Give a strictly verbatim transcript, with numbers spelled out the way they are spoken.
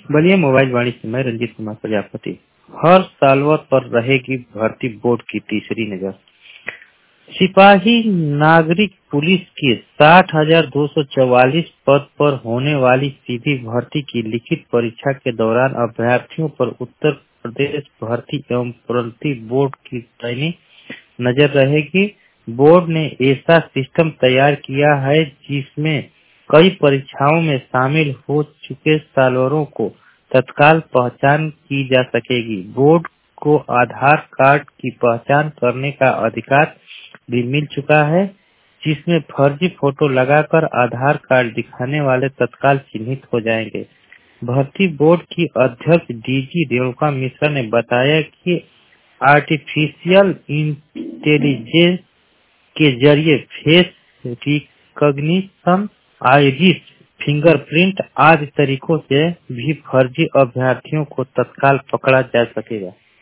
Ballia mobile वाणी से मैं रंजीत कुमार प्रजापति। हर सालवर पर रहेगी भर्ती बोर्ड की तीसरी नजर। सिपाही नागरिक पुलिस के साठ हजार दो सौ चौवालीस पद पर होने वाली सीधी भर्ती की लिखित परीक्षा के दौरान अभ्यर्थियों पर उत्तर प्रदेश भर्ती एवं प्रोन्नति बोर्ड की पैनी नजर रहेगी। बोर्ड ने ऐसा सिस्टम तैयार किया है जिसमें कई परीक्षाओं में शामिल हो चुके सालवरों को तत्काल पहचान की जा सकेगी। बोर्ड को आधार कार्ड की पहचान करने का अधिकार भी मिल चुका है, जिसमें फर्जी फोटो लगाकर आधार कार्ड दिखाने वाले तत्काल चिन्हित हो जाएंगे। भर्ती बोर्ड की अध्यक्ष डीजी रेणुका मिश्रा ने बताया कि आर्टिफिशियल इंटेलिजेंस के जरिए फेस रिकॉग्निशन, आइरिस, फिंगरप्रिंट आदि तरीकों से भी फर्जी अभ्यर्थियों को तत्काल पकड़ा जा सकेगा।